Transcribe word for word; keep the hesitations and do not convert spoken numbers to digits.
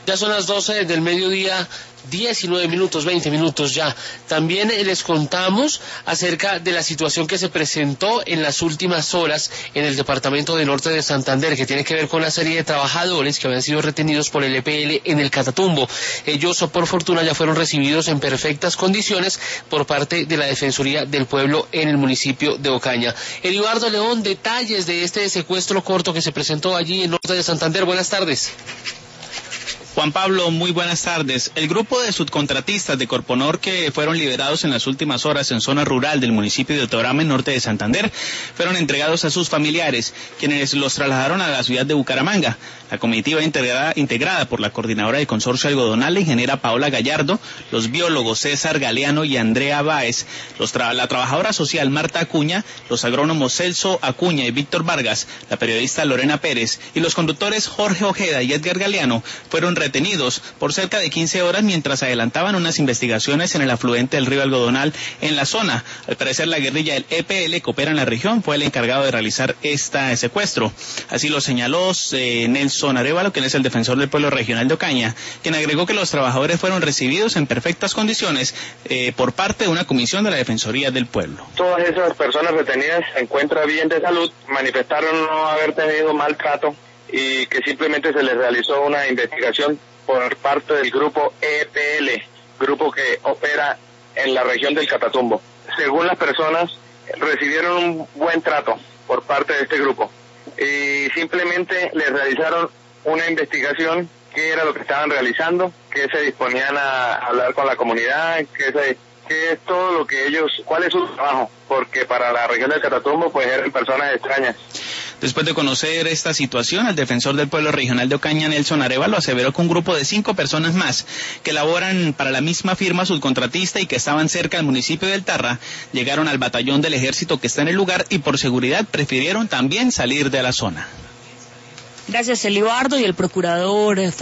Ya son las doce del mediodía, diecinueve minutos, veinte minutos ya. También les contamos acerca de la situación que se presentó en las últimas horas en el departamento de Norte de Santander, que tiene que ver con la serie de trabajadores que habían sido retenidos por el E P L en el Catatumbo. Ellos, por fortuna, ya fueron recibidos en perfectas condiciones por parte de la Defensoría del Pueblo en el municipio de Ocaña. Elibardo León, detalles de este secuestro corto que se presentó allí en Norte de Santander. Buenas tardes. Juan Pablo, muy buenas tardes. El grupo de subcontratistas de Corponor que fueron liberados en las últimas horas en zona rural del municipio de Otorama, en Norte de Santander, fueron entregados a sus familiares, quienes los trasladaron a la ciudad de Bucaramanga. La comitiva integrada, integrada por la coordinadora de consorcio algodonal, la ingeniera Paola Gallardo, los biólogos César Galeano y Andrea Báez, los tra la trabajadora social Marta Acuña, los agrónomos Celso Acuña y Víctor Vargas, la periodista Lorena Pérez y los conductores Jorge Ojeda y Edgar Galeano fueron retenidos por cerca de quince horas mientras adelantaban unas investigaciones en el afluente del río Algodonal en la zona. Al parecer, la guerrilla del E P L que opera en la región fue el encargado de realizar este secuestro. Así lo señaló eh, Nelson Arévalo, quien es el defensor del pueblo regional de Ocaña, quien agregó que los trabajadores fueron recibidos en perfectas condiciones eh, por parte de una comisión de la Defensoría del Pueblo. Todas esas personas retenidas se encuentran bien de salud, manifestaron no haber tenido maltrato y que simplemente se les realizó una investigación por parte del grupo E P L, grupo que opera en la región del Catatumbo. Según las personas, recibieron un buen trato por parte de este grupo y simplemente les realizaron una investigación, qué era lo que estaban realizando, qué se disponían a hablar con la comunidad, qué, se, qué es todo lo que ellos, cuál es su trabajo, porque para la región del Catatumbo pues eran personas extrañas. Después de conocer esta situación, el defensor del pueblo regional de Ocaña, Nelson Arévalo, aseveró que un grupo de cinco personas más que laboran para la misma firma subcontratista y que estaban cerca del municipio del Tarra, llegaron al batallón del ejército que está en el lugar y por seguridad prefirieron también salir de la zona. Gracias, Elibardo. Y el procurador